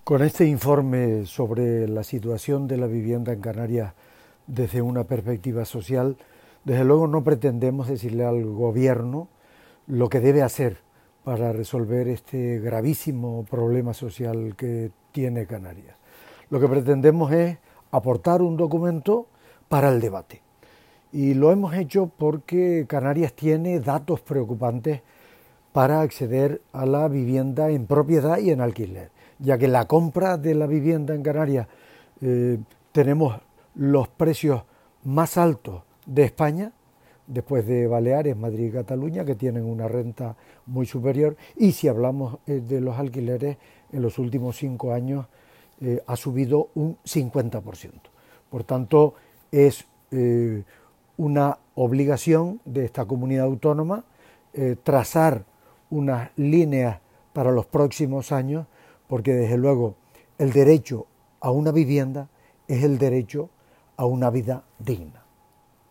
Con este informe sobre la situación de la vivienda en Canarias desde una perspectiva social, desde luego no pretendemos decirle al gobierno lo que debe hacer para resolver este gravísimo problema social que tiene Canarias. Lo que pretendemos es aportar un documento para el debate. Y lo hemos hecho porque Canarias tiene datos preocupantes para acceder a la vivienda en propiedad y en alquiler, ya que la compra de la vivienda en Canarias tenemos los precios más altos de España, después de Baleares, Madrid y Cataluña, que tienen una renta muy superior, y si hablamos de los alquileres, en los últimos 5 años ha subido un 50%. Por tanto, es una obligación de esta comunidad autónoma trazar unas líneas para los próximos años, porque desde luego el derecho a una vivienda es el derecho a una vida digna.